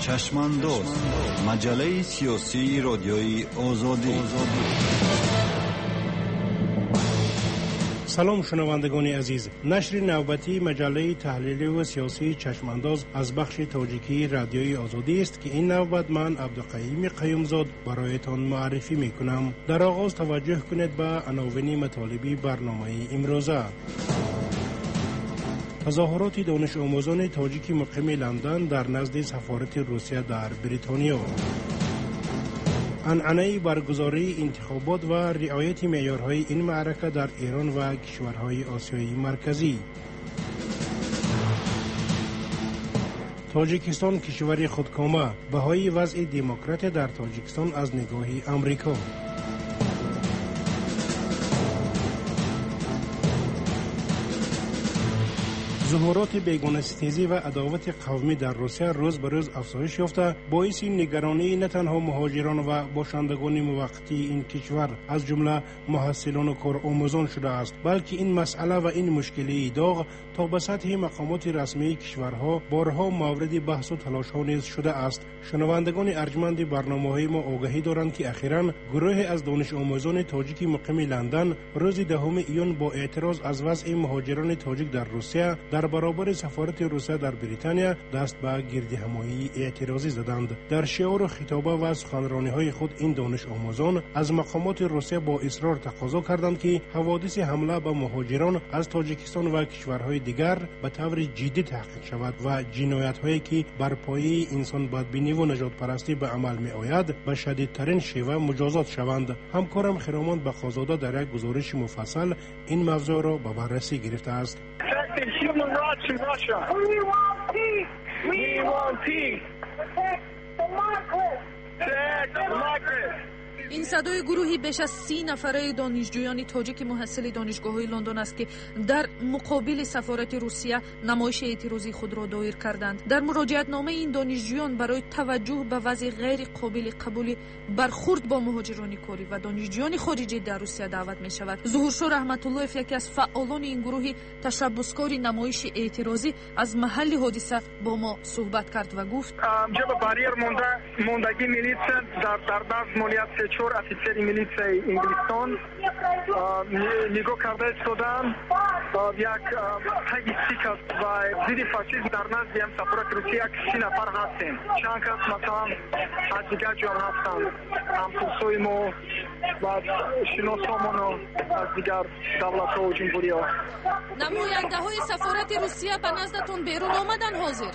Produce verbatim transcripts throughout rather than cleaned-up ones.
چشمانداز، مجله سیاسی رادیوی آزادی. سلام شنوندگان عزیز، نشر نوبتی مجله تحلیلی و سیاسی چشمانداز از بخش تاجیکی رادیوی آزادی است که این نوبت من عبدالقیوم قیومزاد برایتان معرفی می کنم. در آغاز توجه کنید به عناوین مطالبی برنامه امروزه. تظاهرات دانش آموزان تاجیک مقیم لندن در نزد سفارت روسیه در بریتانیا. عنعنه برگزاری انتخابات و رعایت معیارهای این معرکه در ایران و کشورهای آسیای مرکزی. تاجیکستان کشور خودکامه، بهای وضع دموکرات در تاجیکستان از نگاه امریکا. ظهورات بیگانه ستیزی و عداوت قومی در روسیه روز به روز افزایش یافته، باعث نگرانی نه تنها مهاجران و باشندگان موقتی این کشور از جمله محصلان و کارآموزان شده است، بلکه این مسئله و این مشکلی داغ تا به سطح مقامات رسمی کشورها بارها مورد بحث و تلاش ها نیز شده است. شنوندگان ارجمند برنامه‌های ما آگاهی دارند که اخیراً گروه از دانش آموزان تاجیک مقیم لندن روز دهم ایون با اعتراض از وضع مهاجران تاجیک در روسیه در برابر سفارت روسیه در بریتانیا دست به گردهمایی اعتراضی زدند. در شعار و خطابه و سخنرانی‌های خود این دانش آموزان از مقامات روسیه با اصرار تقاضا کردند که حوادث حمله به مهاجران از تاجیکستان و کشورهای دیگر به طور جدی تحقیق شود و جنایت‌هایی که بر پایه انسان بدبینی و نژاد پرستی به عمل می‌آید به شدیدترین شیوه مجازات شوند. همکارم خیرمان بخازاده در یک گزارش مفصل این موضوع را به بررسی گرفته است. Human rights in Russia. We want peace. We want peace. Protect democracy. Protect democracy. این صدای گروهی بیش از سی نفره دانشجویان تاجیک محصل دانشگاه‌های لندن است که در مقابل سفارت روسیه نمایش اعتراضی خود را دایر کردند. در مراجعت نامه این دانشجویان برای توجه به وضع غیر قابل قبول برخورد با مهاجران کاری و دانشجویان خارجی در روسیه دعوت می شود. ظهورشور رحمت الله‌اف، یکی از فعالان این گروه تشبسکار نمایش اعتراضی، از محل حادثه با ما صحبت کرد و گفت: جب باریر مونده موندگی میلیسیا در در دست مولیت چور افیسری میلیسیا انگلیستان نگاه کرده شدن یک تگیستیک است و ضد فاشیسم در نزد هم سفارت روسیه سی نفر هستیم. چند کس مثلا از دیگر جان هستند، همکورسوی ما و شناسامون از دیگر دولت ها و جمهوری ها. نماینده های سفارت روسیه به نزدتون بیرون آمدن حاضر؟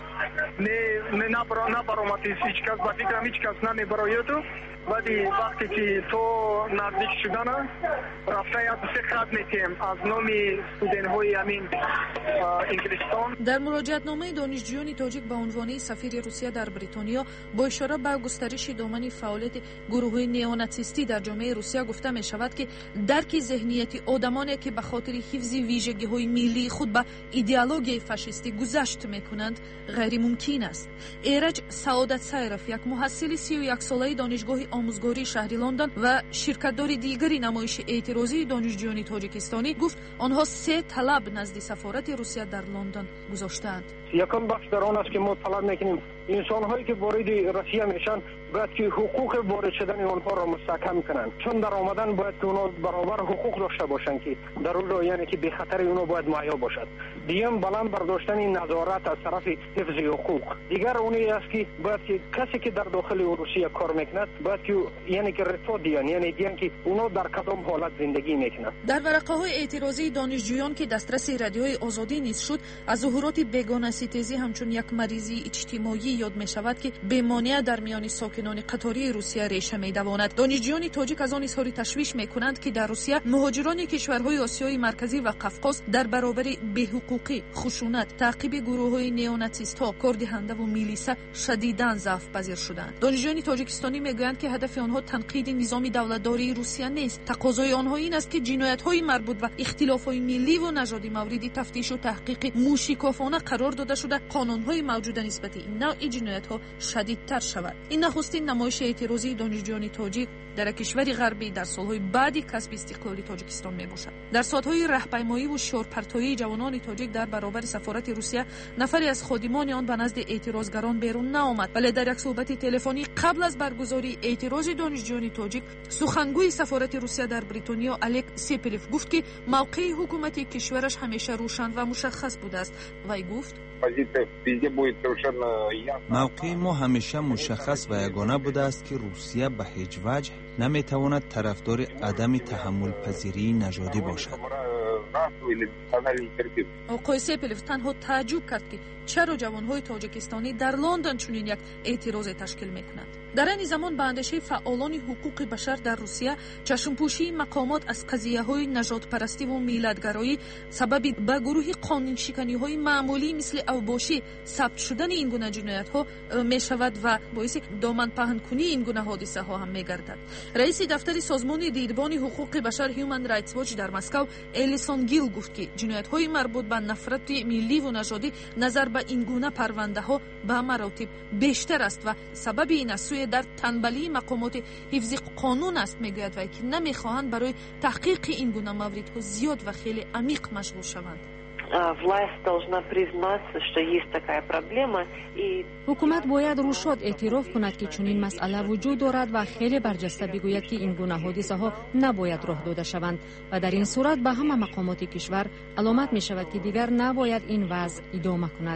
نه نه نبر آمد هیچ کس، با فکرم هیچ کس نمی براید تو ولی وقتی که تو نزدیک شدن رفته یک سه خط میتیم از نامی استودنت های همین انگلیستان. در مراجعت نامه دانشجویان تاجیک به عنوان سفیر روسیه در بریتانیا با اشاره به گسترش دامن فعالیت گروه نئوناتیستی در جامعه روسیه گفته می شود که درک ذهنیتی آدمانی که به خاطر حفظ ویژگی های ملی خود به ایدئولوژی فاشیستی گذشت میکنند غیر ممکن است. ایرج سعادت سایرف، یک محصل سی و یک ساله دانشگاه آموزگاری شهر لندن و شرکت‌دار دیگری نمایش اعتراضی دانشجویان تاجیکستانی، گفت آنها سه طلب نزد سفارت روسیه در لندن گذاشتند. یکم بخش در آن است که ما طلب میکنیم انسان‌هایی که وارد روسیه میشن باید که حقوق وارد شدن آنها را مستحکم کنند، چون در آمدن باید که اونا برابر حقوق داشته باشند که در اون یعنی که به خطر اونا باید معیا باشد. دیگه بلند برداشتن این نظارت از طرف حفظ حقوق. دیگر اونی است که باید که کسی که در داخل روسیه کار میکند باید که یعنی که رفاه دیان یعنی دیان که اونا در کدام حالت زندگی میکنند. در ورقه های اعتراضی دانشجویان که دسترس رادیوی آزادی نیز شد، از ظهورات بیگانه ستیزی همچون یک مریضی اجتماعی یاد می شود که بیمانیه در میان ساکنان قطاری روسیه ریشه می دواند. دانشجویان تاجیک از آن اظهار تشویش می کنند که در روسیه مهاجران کشورهای آسیای مرکزی و قفقاز در برابر بی‌حقوقی، خشونت، تعقیب گروه‌های نئوناتیست‌ها، کاردهنده و میلیسا شدیداً ضعف پذیر شدند. دانشجویان تاجیکستانی میگویند که هدف آنها تنقید نظام دولتداری روسیه نیست. تقاضای آنها این است که جنایت‌های مربوط به اختلاف‌های ملی و نژادی مورد تفتیش و تحقیق موشکافانه قرار داده شده، قانون‌های موجود نسبت این نوع این جنایت‌ها شدیدتر شود. این نخستین نمایش اعتراضی دانشجویان تاجیک در کشور غربی در سالهای بعدی کسب استقلال تاجیکستان میباشد. در ساعت‌های راهپیمایی و شورپرتایی جوانان تاجیک در برابر سفارت روسیه، نفری از خادمان آن به نزد اعتراضگران بیرون نآمد، ولی در یک صحبت تلفنی قبل از برگزاری اعتراض دانشجویان تاجیک، سخنگوی سفارت روسیه در بریتانیا الک سپلیف گفت که موقع حکومت کشورش همیشه روشن و مشخص بوده است. وی گفت موقع ما همیشه مشخص و یگانه بوده است که روسیه به هیچ وجه نمیتواند طرفدار عدم تحمل پذیری نژادی باشد. آقای سپلیف تنها تعجب کرد که چرا جوانهای تاجیکستانی در لندن چنین یک اعتراض تشکیل میکنند. در این زمان به اندیشه فعالان حقوق بشر در روسیه، چشمپوشی مقامات از قضیه‌های نژادپرستی و میلادگرایی سبب به گروه قانون‌شکنی‌های معمولی مثل اوباشی ثبت شدن این گونه جنایت‌ها می‌شود و باعث دامن پهن‌کنی این گونه حادثه‌ها هم می‌گردد. رئیس دفتر سازمان دیدبان حقوق بشر هیومن رایتس واچ در مسکو الیسون گیل گفت که جنایت‌های مربوط به نفرت ملی و نژادی نظر به این گونه پرونده‌ها به مراتب بیشتر است و سبب این است در تنبلی مقامات حفظ قانون است. میگوید و که نمیخواهند برای تحقیق این گونه موردها زیاد و خیلی عمیق مشغول شوند. حکومت باید روشاد اعتراف کند که چنین مسئله وجود دارد و خیلی برجسته بگوید که این گونه حادثه ها نباید راه داده شوند و در این صورت به همه مقامات کشور علامت می شود که دیگر نباید این وضع ادامه کند.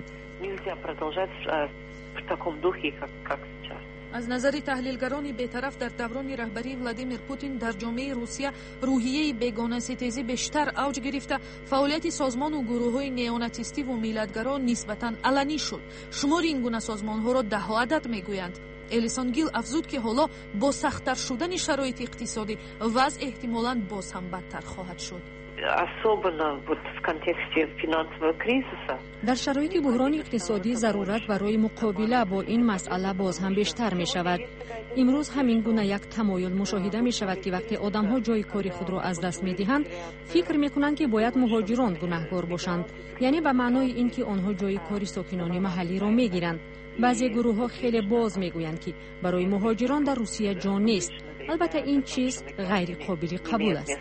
از نظر تحلیلگران بی‌طرف در دوران رهبری ولادیمیر پوتین در جامعه روسیه روحیه بیگانه ستیزی بیشتر اوج گرفته، فعالیت سازمان و گروه‌های نیوناتیستی و میلادگرا نسبتاً علنی شد. شمار این گونه سازمان‌ها را ده عدد میگویند. الیسون گیل افزود که حالا با سخت‌تر شدن شرایط اقتصادی وضع احتمالاً باز هم بدتر خواهد شد. در شرایط بحران اقتصادی ضرورت برای مقابله با این مسئله باز هم بیشتر می شود. امروز همین گونه یک تمایل مشاهده می شود که وقتی آدم ها جای کاری خود را از دست می دهند، فکر می کنند که باید مهاجران گناهکار باشند، یعنی به معنای اینکه آنها جای کاری ساکنان محلی را می گیرند. بعضی گروه ها خیلی باز می گویند که برای مهاجران در روسیه جا نیست. البته این چیز غیر قابل قبول است.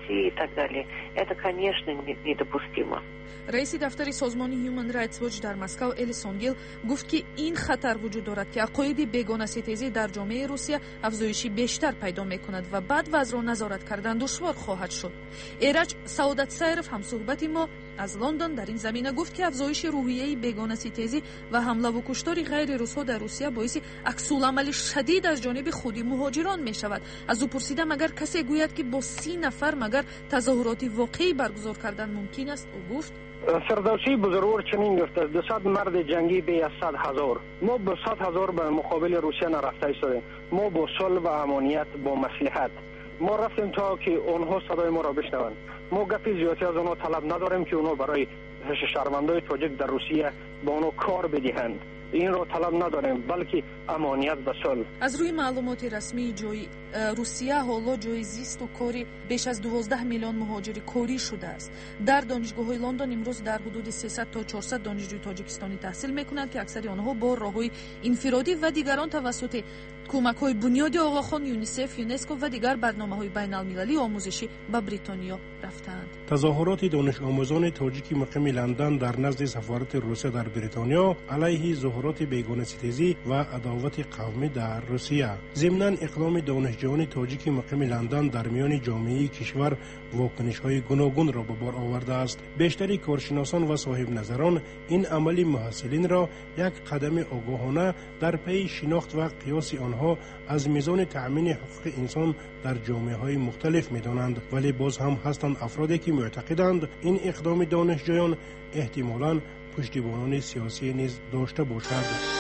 رئیس دفتر سازمان هیومن رایتس واچ در مسکو الیسون گیل گفت که این خطر وجود دارد که عقاید بیگانه ستیزی در جامعه روسیه افزایشی بیشتر پیدا می‌کند و بعد وضع را نظارت کردن دشوار خواهد شد. ایرج سعادت سایرف هم صحبت ما از لندن در این زمینه گفت که افزایش روحیه بیگانه ستیزی و حمله و کشتار غیر روس‌ها در روسیه باعث عکس‌العمل شدید از جانب خود مهاجران می‌شود. از او پرسیدم اگر کسی گوید که با سی نفر مگر تظاهرات واقعی برگزار کردن ممکن است، او گفت فردوسی بزرگوار چنین گفت دویست مرد جنگی به صد هزار. ما با صد هزار به مقابل روسیه نرفته ایستادیم. ما با صلح و امنیت، با مصلحت ما رفتیم تا که آنها صدای ما را بشنوند. ما گپی زیادی از آنها طلب نداریم که آنها برای شهروندان تاجیک در روسیه با آنها کار بدهند. این را طلب نداریم، بلکه امنیت و صلح. از روی معلومات رسمی جای روسیه حالا جای زیست و کاری بیش از دوازده میلیون مهاجر کاری شده است. در دانشگاه‌های لندن امروز در حدود سیصد تا چهارصد دانشجوی تاجیکستانی تحصیل می‌کنند که اکثر آنها با راه‌های انفرادی و دیگران توسط کمک‌های بنیادی آقاخوان، یونیسف، یونسکو و دیگر برنامه‌های بین‌المللی آموزشی به بریتانیا رفتند. تظاهرات دانش آموزان تاجیک مقیم لندن در نزد سفارت روسیه در بریتانیا علیه ظهورات بیگانه ستیزی و عداوت قومی در روسیه. ضمناً اقدام دانشجویان تاجیک مقیم لندن در میان جامعه کشور واکنش‌های گوناگون را به بار آورده است. بیشتر کارشناسان و صاحب نظران این عمل محصلین را یک قدم آگاهانه در پی شناخت و قیاس آنها از میزان تأمین حقوق انسان در جامعه‌های مختلف می‌دانند، ولی باز هم هستند افرادی که معتقدند این اقدام دانشجویان احتمالاً پشتیبانان سیاسی نیز داشته باشد.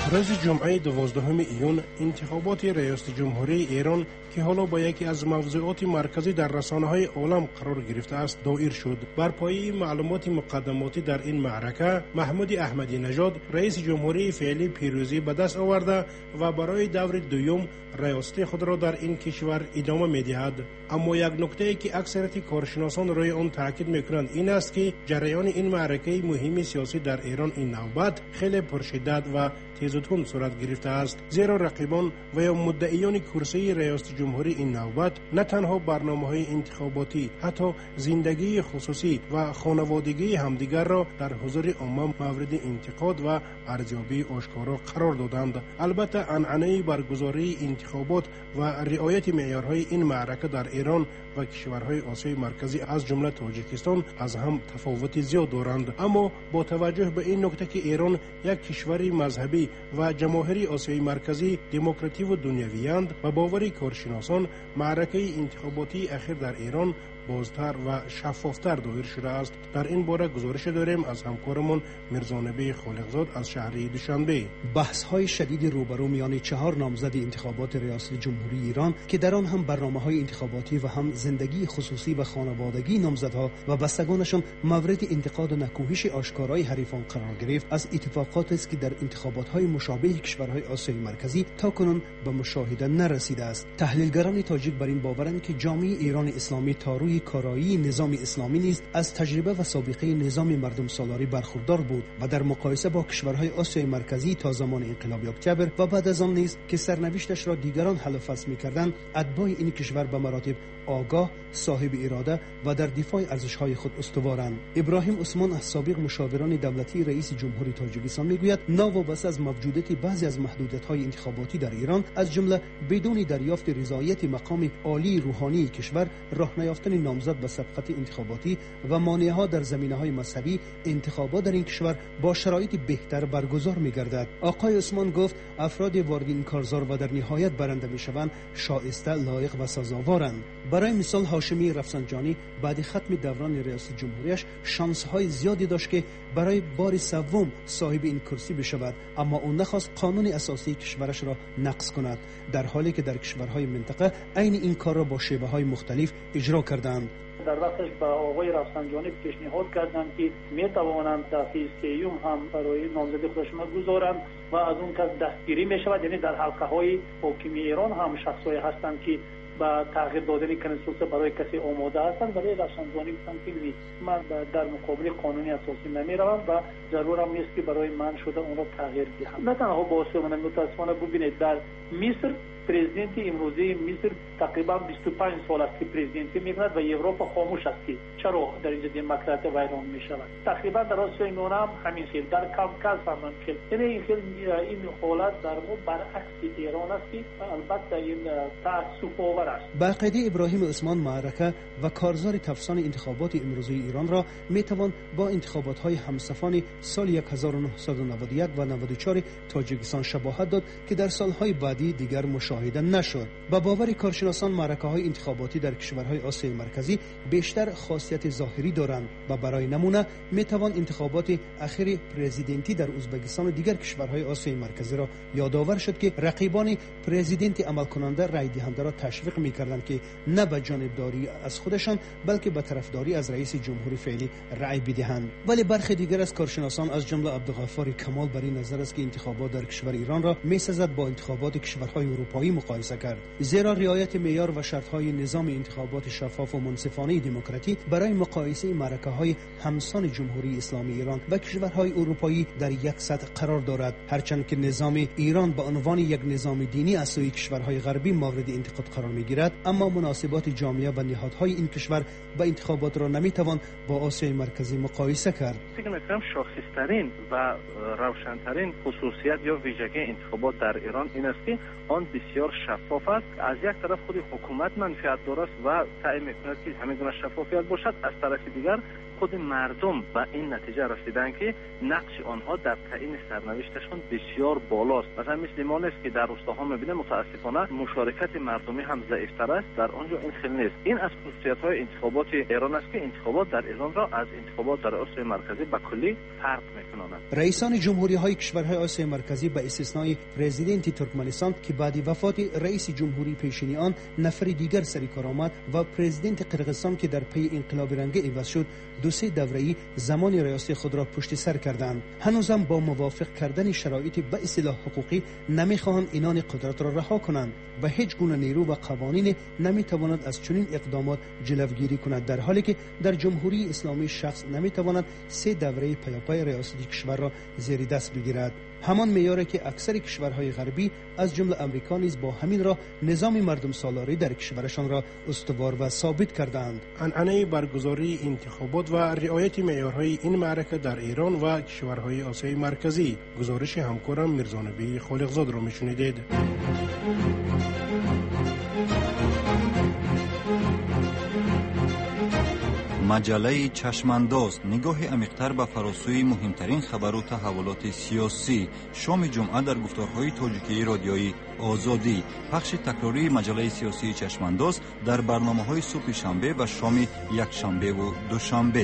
روز جمعه دوازدهم ایون انتخابات ریاست جمهوری ایران که حالا با یکی از موضوعات مرکزی در رسانه‌های عالم قرار گرفته است دایر شد. بر پایه معلومات مقدماتی در این معرکه محمود احمدی نژاد رئیس جمهوری فعلی پیروزی به دست آورده و برای دور دوم ریاست خود را در این کشور ادامه می‌دهد. اما یک نکته که اکثریت کارشناسان روی آن تاکید می‌کنند این است که جریان این معرکه مهم سیاسی در ایران این نوبت خیلی پرشدت و تیز و تند صورت گرفته است، زیرا رقیبان و یا مدعیان کرسی ریاست جمهوری این نوبت نه تنها برنامه‌های انتخاباتی، حتی زندگی خصوصی و خانوادگی همدیگر را در حضور عامه مورد انتقاد و ارزیابی آشکارا قرار دادند. البته عنعنه برگزاری انتخابات و رعایت معیارهای این معرکه در ایران و کشورهای آسیای مرکزی از جمله تاجیکستان از هم تفاوت زیاد دارند، اما با توجه به این نکته که ایران یک کشور مذهبی و جماهیری آسیای مرکزی دموکراتی و دنیوی‌اند و باور کارشناسان معرکه انتخاباتی اخیر در ایران بازتر و شفافتر دایر شده است. در این باره گزارش داریم از همکارمون میرزانبی خالقزاد از شهر دوشنبه. بحث های شدید روبرو میان چهار نامزد انتخابات ریاست جمهوری ایران که در آن هم برنامه‌های انتخاباتی و هم زندگی خصوصی و خانوادگی نامزدها و بستگانشان مورد انتقاد و نکوهش آشکارای حریفان قرار گرفت، از اتفاقاتی است که در انتخابات‌های مشابه کشورهای آسیای مرکزی تاکنون به مشاهده نرسیده است. تحلیلگران تاجیک بر این باورند که جامعه ایران اسلامی تا روی کارایی نظام اسلامی نیز از تجربه و سابقه نظام مردم سالاری برخوردار بود و در مقایسه با کشورهای آسیای مرکزی تا زمان انقلاب اکتبر و بعد از آن نیز که سرنوشتش را دیگران حل و فصل می‌کردند، اتباع این کشور به مراتب آگاه، صاحب اراده و در دفاع ارزش‌های خود استوارند. ابراهیم عثمان از سابق مشاوران دولتی رئیس جمهوری تاجیکستان میگوید ناوابسته از موجودیت بعضی از محدودیت‌های انتخاباتی در ایران، از جمله بدون دریافت رضایت مقام عالی روحانی کشور، راه نیافتن نامزد به سبقت انتخاباتی و مانع‌ها در زمینه‌های مذهبی، انتخابات در این کشور با شرایط بهتر برگزار می‌گردد. آقای عثمان گفت افراد وارد این کارزار و در نهایت برنده می‌شوند شایسته، لایق و سزاوارند. برای مثال هاشمی رفسنجانی بعد ختم دوران ریاست جمهوریش شانس‌های زیادی داشت که برای بار سوم صاحب این کرسی بشود، اما او نخواست قانون اساسی کشورش را نقض کند، در حالی که در کشورهای منطقه عین این کار را با شیوه‌های مختلف اجرا کردند. در وقتش با آقای رفسنجانی پیشنهاد کردند که می توانند دفعه سیوم هم برای نامزدی خودشون گذارند و از اون کس دستگیری می شود. یعنی در حلقه های حاکمی ایران هم شخصایی هستند که با تغییر دادن کنستیتوسیون برای کسی آماده هستند، ولی رفسنجانی گفتند که نیست، من در مقابل قانونی اساسی نمی روم و ضرورم نیست که برای من شده اون را تغییر دهم. نه تنها باعث من متاسفانه ببینید در مصر پرزیدنت امروزی مصر تقریبا بیست و پنج سال است که پرزیدنتی میکند و اروپا خاموش است که چرا در اینجا دموکراسی ویران میشود. تقریبا در آسیای میانه هم همین خیل، در کافکاز هم همین خیل. یعنی این خیل این حالت در مو برعکس ایران است که البته این تأسف آور است. به عقیده ابراهیم عثمان معرکه و کارزار تفسان انتخابات امروزی ایران را میتوان با انتخابات های همسفان سال هزار و نهصد و نود و یک و نود و چهار تاجیکستان شباهت داد که در سالهای بعدی دیگر مشاهده نشد. با باور کارشناسان معرکه‌های انتخاباتی در کشورهای آسیای مرکزی بیشتر خاصیت ظاهری دارند و برای نمونه میتوان انتخابات اخیر پرزیدنتی در ازبکستان و دیگر کشورهای آسیای مرکزی را یادآور شد که رقیبان پرزیدنت عمل کننده رای دهنده را تشویق میکردند که نه به جانبداری از خودشان بلکه به طرفداری از رئیس جمهوری فعلی رای بدهند. ولی برخی دیگر از کارشناسان از جمله عبدالغفار کمال بر این نظر است که انتخابات در کشور ایران را میسازد با انتخابات کشورهای اروپایی مقایسه کرد، زیرا رعایت معیار و شرط‌های نظام انتخابات شفاف و منصفانه دموکراتیک برای مقایسه معرکه‌های همسان جمهوری اسلامی ایران و کشورهای اروپایی در یک سطح قرار دارد، هرچند که نظام ایران به عنوان یک نظام دینی از سوی کشورهای غربی مورد انتقاد قرار می‌گیرد، اما مناسبات جامعه و نهادهای این کشور به انتخابات را نمی‌توان با آسیای مرکزی مقایسه کرد. فکر می‌کنم شاخص‌ترین و روشن‌ترین خصوصیت یا ویژگی انتخابات در ایران این است که آن بسیار شفاف است. از یک طرف خود حکومت منفعت دارد و سعی می‌کند که همین گونه شفافیت باشد، از طرف دیگر خود مردم به این نتیجه رسیدن که نقش آنها در تعیین سرنوشتشون بسیار بالاست. مثلا مثل ما نیست که در روستاها میبینیم متاسفانه مشارکت مردمی هم ضعیفتر است، در آنجا این خیلی نیست. این از خصوصیت‌های انتخابات ایران است که انتخابات در ایران را از انتخابات در آسیا مرکزی به کلی فرق می‌کناند. رئیسان جمهوری‌های کشورهای آسیا مرکزی به استثنای پرزیدنت ترکمنستان که بعد وفات رئیس جمهوری پیشینی آن نفر دیگر سر کار آمد و پرزیدنت قرقیزستان که در پی انقلاب رنگی عوض شد دو سه دوره‌ای زمان ریاستی خود را پشت سر کردند. هنوزم با موافق کردن شرایط به اصطلاح حقوقی نمیخواهند اینان قدرت را رها کنند. به هیچ گونه نیرو و قوانین نمیتواند از چنین اقدامات جلوگیری کند، در حالی که در جمهوری اسلامی شخص نمیتواند سه دوره پیاپی ریاستی کشور را زیر دست بگیرد. همان معیاری که اکثر کشورهای غربی از جمله امریکا نیز با همین راه نظام مردم سالاری در کشورشان را استوار و ثابت کردند. عنعنه برگزاری انتخابات و رعایت معیارهای این معرکه در ایران و کشورهای آسیای مرکزی. گزارش همکارم میرزانبی خالقزاد را میشنیدید. مجله چشمانداز نگاه عمیق‌تر به فراسوی مهمترین خبر و تحولات سیاسی. شام جمعه در گفتارهای تاجیکی رادیویی آزادی. پخش تکراری مجله سیاسی چشمانداز در برنامه‌های صبح شنبه و شام یک شنبه و دوشنبه.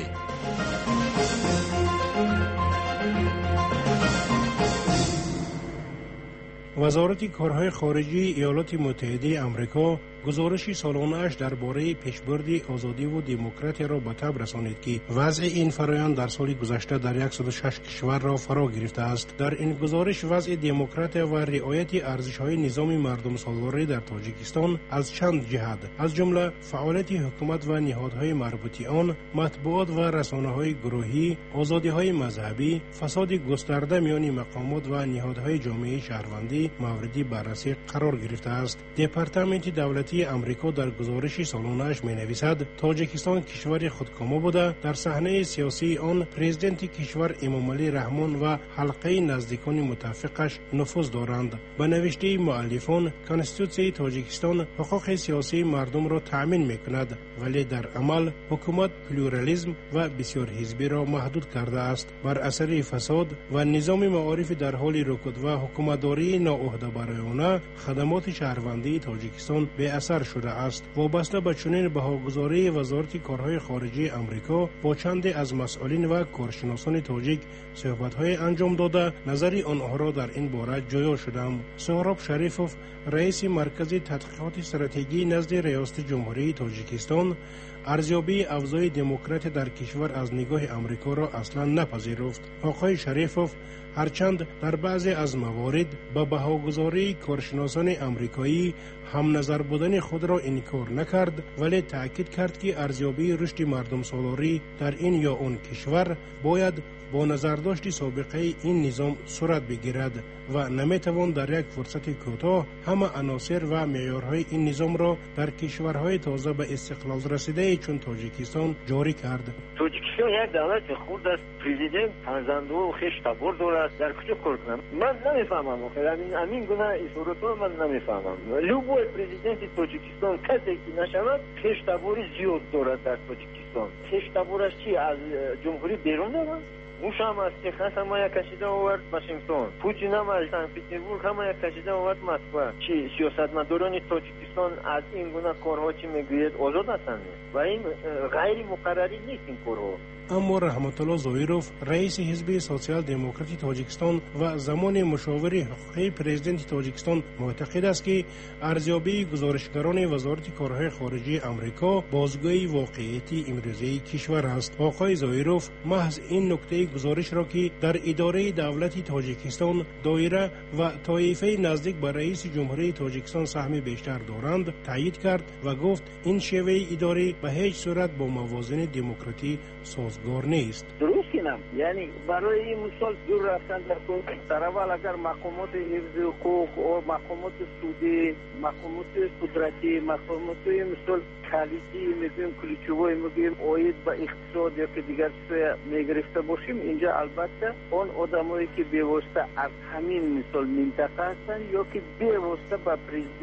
وزارت کارهای خارجی ایالات متحده آمریکا گزارشی سالانه‌اش درباره پیشبرد آزادی و دموکراسی را به تب رسانید که وضع این فرآیند در سال گذشته در صد و شش کشور را فرا گرفته است. در این گزارش وضع دموکراسی و رعایت ارزش‌های نظام مردم سالاری در تاجیکستان از چند جهت از جمله فعالیت حکومت و نهادهای مربوطه آن، مطبوعات و رسانه‌های گروهی، آزادی‌های مذهبی، فساد گسترده میان مقامات و نهادهای جامعه شهروندی موردی بررسی قرار گرفته است. دپارتمنت دولتی امریکا در گزارش سالانه‌اش می‌نویسد تاجیکستان کشور خودکامه بوده، در صحنه سیاسی آن پرزیدنت کشور امامعلی رحمان و حلقه نزدیکان متفقش نفوذ دارند. به نوشته مؤلفان کنستیتوسیون تاجیکستان حقوق سیاسی مردم را تأمین می‌کند، ولی در عمل حکومت پلورالیسم و بسیار حزبی را محدود کرده است. بر اثر فساد و نظام معارف در حال رکود و حکومتداری ناعهده‌برانه خدمات شهروندی تاجیکستان به اثر شده است. وابسته به چنین بهاگزاری وزارت کارهای خارجی امریکا با چند از مسئولین و کارشناسان تاجیک صحبت‌های انجام داده نظری آنها را در این باره جویا شدم. سهراب شریفوف رئیس مرکز تحقیقات استراتژی نزد ریاست جمهوری تاجیکستان ارزیابی افزای دموکراسی در کشور از نگاه امریکا را اصلا نپذیرفت. آقای شریفوف هرچند در بعضی از موارد به بهاگزاری کارشناسان امریکایی هم نظر بودن خود را انکار نکرد، ولی تأکید کرد که ارزیابی رشد مردم سالاری در این یا آن کشور باید با نظرداشت سابقه این نظام صورت بگیرد و نمیتوان در یک فرصت کوتاه همه عناصر و معیارهای این نظام را در کشورهای تازه به استقلال رسیده چون تاجیکستان جاری کرد. تاجیکستان یک دولت خرد است، پرزیدنت فرزندو و خیش تبر دارد. در کجا کار کنم؟ من نمیفهمم. آخر همین همین گونه اصولات من نمیفهمم. لوبوی پرزیدنت تاجیکستان کسی که نشود خیش تبری زیاد دارد در تاجیکستان. خیش تبرش چی از جمهوری بیرون دارد؟ موش هم از تخص هم یک کشیده آورد واشنگتن، پوتین هم از سن پترزبورگ هم یک کشیده آورد مسکو. چی سیاستمداران تاجیکستان از این گونه کارها چی میگوید آزاد هستند و این غیر مقرری نیست این کارها. اما رحمت الله زویروف رئیس حزب سوسیال دموکراتی تاجیکستان و زمان مشاور حقوقی پرزیدنت تاجیکستان معتقد است که ارزیابی گزارشگران وزارت کارهای خارجی امریکا بازگوی واقعیتی امروزی کشور است. آقای زویروف محض این نکته گزارش را که در اداره دولت تاجیکستان دایره و طایفه نزدیک به رئیس جمهوری تاجیکستان سهم بیشتر دارند تایید کرد و گفت این شیوه اداره به هیچ صورت با موازین دموکراتی سازگار نیست. درست کنم، یعنی برای این مثال دور رفتن در کن در اول اگر مقامات حفظ حقوق و مقامات سودی، مقامات قدرتی، مقامات مثال کلیدی میگیم کلیچوی میگیم اوید به اقتصاد یا که دیگر چیزای میگرفته باشیم، اینجا البته اون آدمایی که بی‌واسطه از همین مثال منطقه هستن یا که بی‌واسطه با پرزیدنت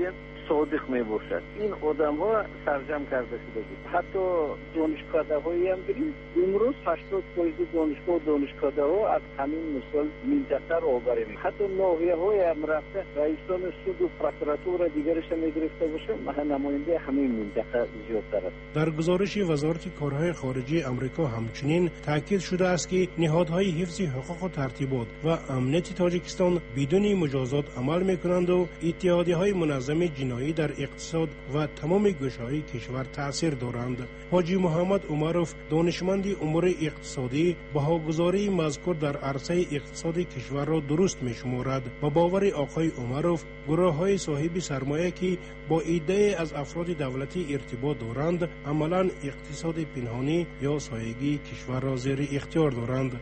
صادق میباشد. این آدم ها سرجم کرده شده بود. حتی دانشکده هایی هم بریم امروز هشتاد درصد دانشگاه و دانشکده ها از همین مثال منطقه را آوریم. حتی ناحیه های هم رفته رئیسان سود و پروکراتور دیگرش میگرفته باشه نماینده همین منطقه زیادتر است. در گزارش وزارت کارهای خارجی آمریکا همچنین تاکید شده است که نهادهای حفظ حقوق و ترتیبات و امنیت تاجیکستان بدون مجازات عمل میکنند و اتحادیه‌های منظم جنایی در اقتصاد و تمام گوشه‌های کشور تاثیر دارند. حاجی محمد عمروف دانشمند امور اقتصادی بهاگزاری مذکور در عرصه اقتصاد کشور را درست می‌شمارد و باور آقای عمروف گروه‌های صاحب سرمایه که با ایده از افراد دولتی ارتباط دارند عملاً اقتصاد پنهانی یا سایگی کشور را زیر اختیار دارند.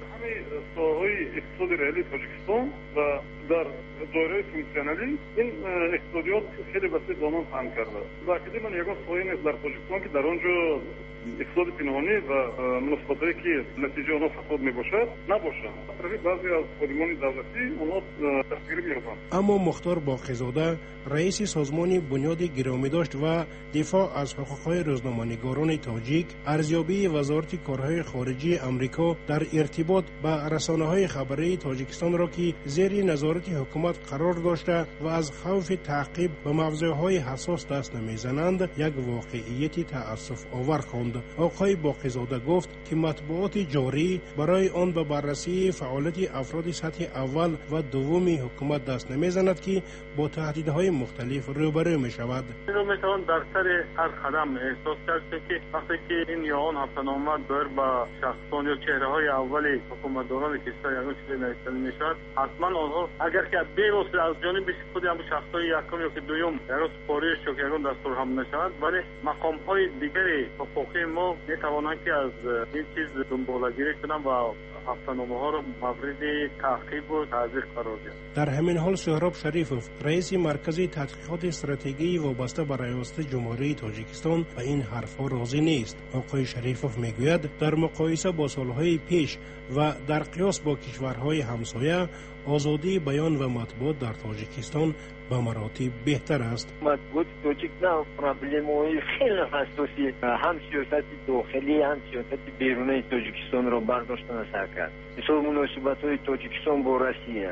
ساهای اقتصاد ریالی تاجیکستان و در دایره فونکسیونالی این اقتصادیات خیلی بسیط با من فهم کرده. باقی من یگان سایه نیست در تاجیکستان که در آنجا اقتصاد پنهانی و مناسبت‌هایی که نتیجه آنها فساد میباشد نباشد. بعضی از خادمان دولتی آنها دستگیری می‌یابند. اما مختار باقی‌زاده رئیس سازمان بنیاد گرامی داشت و دفاع از حقوق‌های روزنامه‌نگاران تاجیک ارزیابی وزارت کارهای خارجی آمریکا در ارتباط با رسانه‌های خبری تاجیکستان را که زیر نظارت حکومت قرار داشته و از خوف تعقیب به موضوع‌های حساس دست نمیزنند یک واقعیت تأسف آور خواند. آقای باقی‌زاده گفت که مطبوعات جاری برای آن به بررسی فعالیت افراد سطح اول و دوم حکومت دست نمیزند که با تهدیدهای مختلف روبرو می شود. اینو میتوان در سر هر قدم احساس کرد که وقتی که این یا آن هفته‌نامه دور با شخصان یا چهره‌های اولی حکومتداران کشور یگان چیزی نوشته میشود، حتما آنها اگر که به واسطه از جانب خود هم شخصای یکم یا که دوم یگان سپارش یا که یگان دستور هم نشود، ولی مقام‌های دیگری حقوقی ما میتوانند که از این چیز دنباله‌گیری کنند و هفته‌نامه ها را مورد تعقیب و تعزیق قرار دهند. در همین حال سهراب شریفوف رئیس مرکز تحقیقات استراتژی وابسته به ریاست جمهوری تاجیکستان به این حرفها راضی نیست. آقای شریفوف میگوید در مقایسه با سالهای پیش و در قیاس با کشورهای همسایه آزادی بیان و مطبوعات در تاجیکستان به مراتب بهتر است. مطبوعات تاجیکستان پرابلم‌های خیلی حساسی هم سیاست داخلی هم سیاست بیرونی تاجیکستان را برداشتن از سر کرد. مثل مناسبت‌های تاجیکستان با روسیه،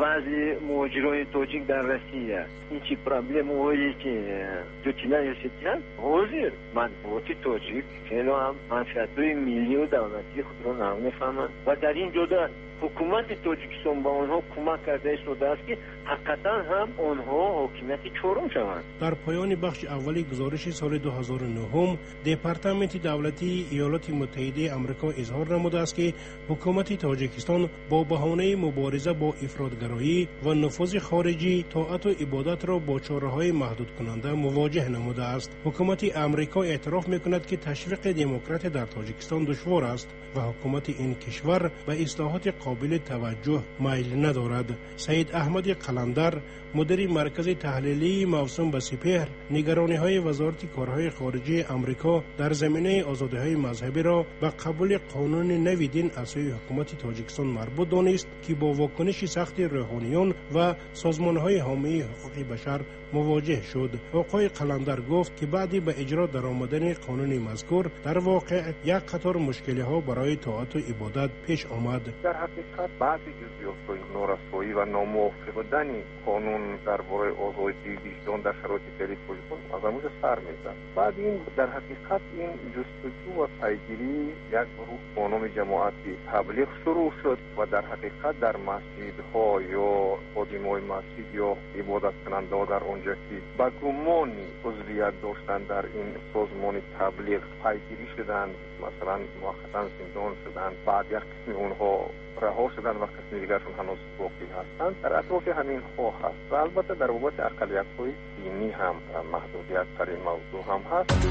وضع مهاجران تاجیک در روسیه، این چی پرابلم‌هایی که دوتینا یوسیتیان حاضر مطبوعات تاجیک خیلی هم منفعت‌های ملی و دولتی خود را نمی‌فهمند و در این جدا حکومت تاجیکستان با آنها کمک کرده شده است که حقیقتا هم آنها حاکمیت چهارم شوند. در پایان بخش اولی گزارش سال دو هزار و نه دپارتمنت دولتی ایالات متحده آمریکا اظهار نموده است که حکومت تاجیکستان با بهانه مبارزه با افراطگرایی و نفوذ خارجی طاعت و عبادت را با چاره‌های محدود کننده مواجه نموده است. حکومت آمریکا اعتراف می‌کند که تشویق دموکراسی در تاجیکستان دشوار است و حکومت این کشور به اصلاحات قابل توجه میل ندارد. سید احمد قلندر مدیر مرکز تحلیلی موسوم به سپهر نگرانی‌های وزارت کارهای خارجی آمریکا در زمینه آزادی‌های مذهبی را به قبول قانون نوی دین اساسی حکومت تاجیکستان مربوط دانست که با واکنش سخت روحانیون و سازمان‌های حامی حقوق بشر مواجه شد. آقای قلندر گفت که بعد به اجرا درآمدن قانون مذکور در واقع یک قطار مشکل‌ها برای طاعت و عبادت پیش آمد. در حقیقت بعضی جزئیات نارسایی و ناموافق بودن قانون درباره آزادی وجدان در شرایط فعلی تاجیکستان از آموز سر می‌زد. بعد این در حقیقت این جستجو و پیگیری یک گروه با نام جماعتی تبلیغ شروع شد و در حقیقت در مسجدها یا خادمای مسجد یا عبادت کننده در آنجا که با گمانی عضویت داشتن در این سازمان تبلیغ پیگیری شدند، مثلا موقتا زندان شدند، بعد یک قسم اونها رها شدن و قسم دیگرشون هنوز باقی هستند. در اطراف همین ها هست و البته در بابت اقلیت‌های دینی هم محدودیت در این موضوع هم هست.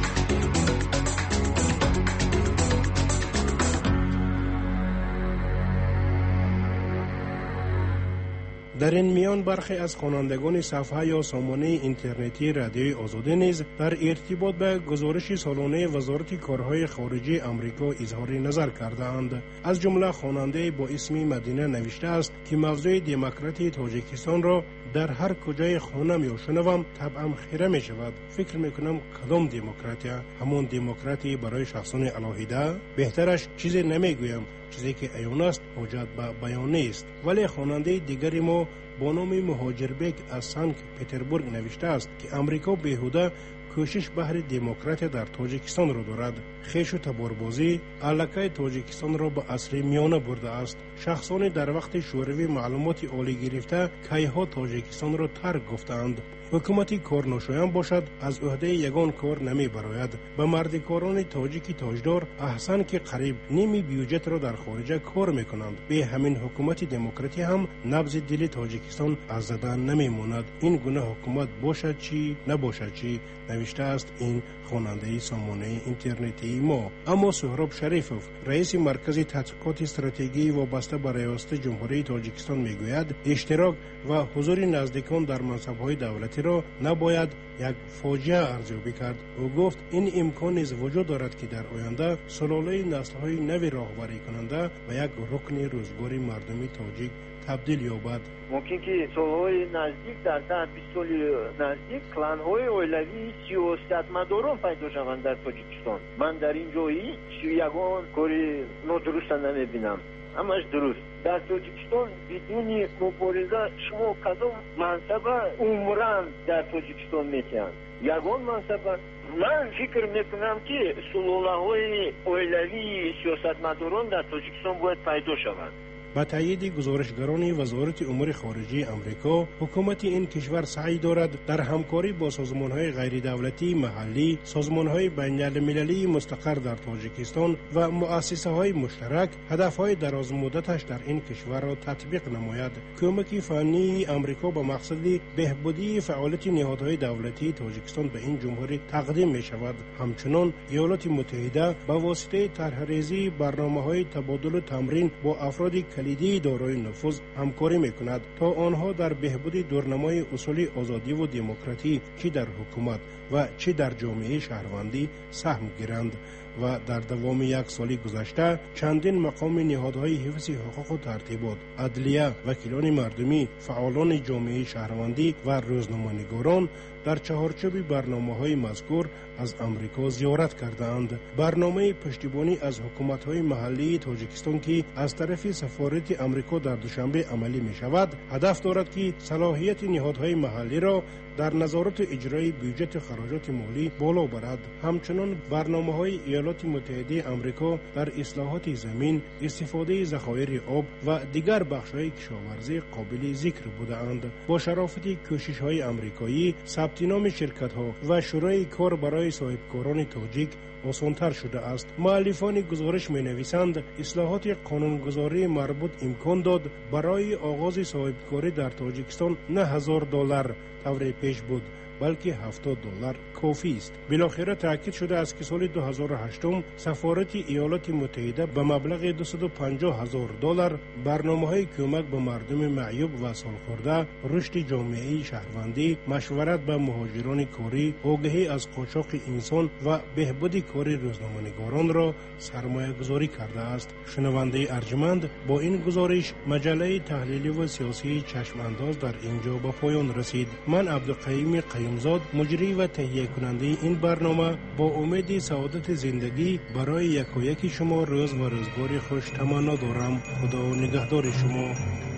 در این میان برخی از خوانندگان صفحه یا سامانه اینترنتی رادیوی آزادی نیز در ارتباط به گزارش سالانه وزارت کارهای خارجی آمریکا اظهار نظر کردند. از جمله خواننده با اسم مدینه نوشته است که موضوع دموکراسی تاجیکستان را در هر کجای خوانم یا شنوم طبعا خیره می شود. فکر می کنم کدام دموکراسی؟ همون دموکراسی برای شخصان علاهیده؟ بهترش چیزی نمی گویم، چیزی که عیان است حاجت به بیان نیست. ولی خواننده دیگری ما با نام مهاجربک از سانت پترزبورگ نوشته است که امریکا بیهوده کوشش بهر دموکراسی در تاجیکستان را دارد. خیش و تباربازی علاقه تاجیکستان را به عصر میانه برده است. شخصانی در وقت شوروی معلومات عالی گرفته کیها تاجیکستان را ترک گفتند. حکومتی کارناشایان باشد از عهده یگان کار نمی براید. به مردکاران تاجیکی تاجدار احسن که قریب نیمی بیوجت را در خارج کار میکنند. به همین حکومت دموکراتی هم نبض دل تاجیکستان از زدن نمی ماند. این گونه حکومت باشد چی نباشد چی نوشته است این خواننده سامانه اینترنتی ما. اما سهراب شریفوف رئیس مرکز تحقیقات استراتژی وابسته به ریاست جمهوری تاجیکستان میگوید اشتراک و حضور نزدیکان در منصب‌های دولتی را نباید یک فاجعه ارزیابی کرد. او گفت این امکان نیز وجود دارد که در آینده سلاله نسل‌های نوی راهبری کننده و یک رکن روزگاری مردمی تاجیک تبدیل یابد. ممکن که سالهای نزدیک در ده بیست سال نزدیک کلان‌های اویلوی سیاستمداران پیدا شوند در تاجیکستان. من در اینجا هیچ یگان کاری نادرست نمیبینم. همش درست. در تاجیکستان بدون مبارزه شما کدام منصب عمران در تاجیکستان میتونید؟ یگان منصب. من فکر میکنم که سلاله‌های اویلوی سیاستمداران در تاجیکستان باید پیدا شوند. با تایید گزارشگران وزارت امور خارجه آمریکا، حکومت این کشور سعی دارد در همکاری با سازمان‌های غیر دولتی محلی، سازمان‌های بین‌المللی مستقر در تاجیکستان و مؤسسه‌های مشترک هدف‌های درازمدتش در این کشور را تطبیق نماید. کمک فنی آمریکا با مقصد بهبودی فعالیت نهادهای دولتی تاجیکستان به این جمهوری تقدیم می‌شود. همچنین ایالات متحده با واسطه طرح‌ریزی برنامه‌های تبادل و تمرین با افراد کلیدی دارای نفوذ همکاری میکند تا آنها در بهبود دورنمای اصول آزادی و دموکراسی چه در حکومت و چه در جامعه شهروندی سهم گیرند. و در دوام یک سال گذشته چندین مقام نهادهای حفظ حقوق و ترتیبات، عدلیه، وکیلان مردمی، فعالان جامعه شهروندی و روزنامه‌نگاران در چهارچوب برنامه‌های مذکور از امریکا زیارت کردند. برنامه پشتیبانی از حکومت‌های محلی تاجیکستان که از طرف سفارت امریکا در دوشنبه عملی می‌شود، هدف دارد که صلاحیت نهادهای محلی را در نظارت اجرای بودجه خراجات مالی بالا برد. همچنین برنامه‌های ایالات متحده آمریکا در اصلاحات زمین، استفاده ذخایر آب و دیگر بخش‌های کشاورزی قابل ذکر بودند. با شرافت کوشش‌های آمریکایی، ثبت نام شرکت‌ها و شروع کار برای صاحبکاران تاجیک آسان‌تر شده است. مؤلفان گزارش می‌نویسند اصلاحات قانونگذاری مربوط امکان داد برای آغاز صاحبکاری در تاجیکستان نه هزار دلار طور پیش بود، بلکه هفتاد دلار کافی است. بالاخره تاکید شده است که سال دو هزار و هشت سفارت ایالات متحده به مبلغ دویست و پنجاه هزار دلار برنامه‌های کمک به مردم معیوب و سالخورده، رشد جامعه شهروندی، مشورت به مهاجران کاری، آگاهی از قاچاق انسان و بهبود کار روزنامه‌نگاران را سرمایه گذاری کرده است. شنونده ارجمند، با این گزارش مجله تحلیلی و سیاسی چشم انداز در اینجا به پایان رسید. من عبدالقیوم قیومزاد مجری و تهیه کننده این برنامه با امید سعادت زندگی برای یکایک شما روز و روزگار خوش تمنا دارم. خدا نگهدار شما.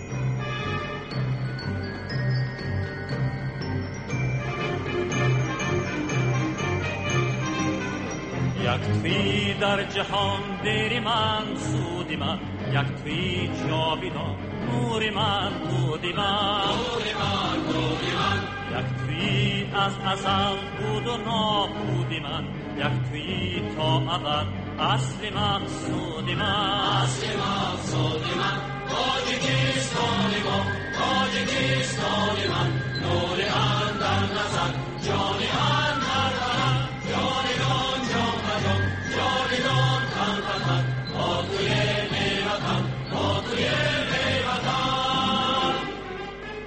یک توی در جهان دیر من سودی من، یک توی جاویدان نور من بودی من، نور من بودی من. یک توی از ازل بود و نابودی من، یک توی تا ابد اصل مقصودی من، اصل مقصودی من. تاجیکستانی ما، تاجیکستانی من، نور اندر نظر، جانی اندر بدن، جانیدان جان بجان، جانیدان تن فتن، با توی میوتن، با توی میوتن.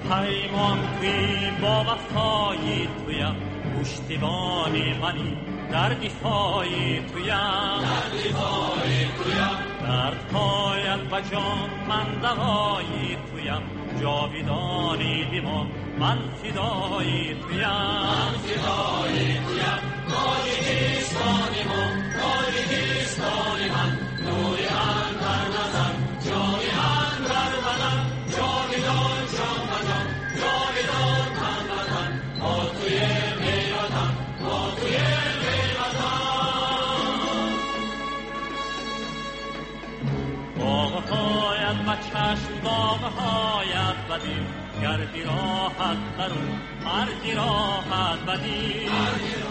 پیمان توی با وفای تویم پشتیبان منی در دفاعی تویم در دفاعی تویم درد پاید و جان من دوایی تویم جاویدانی بیمان من فدایی تویم من فدایی تویم تاجیکستانی من تاجیکستانی من نوری من در نظر جانی من در بدن جاویدان جان و جان جاویدان من بدن ما توی میوطن ما توی باغهایت و چشم باغهایت بدیم گردی راحت درون مردی راحت بدیم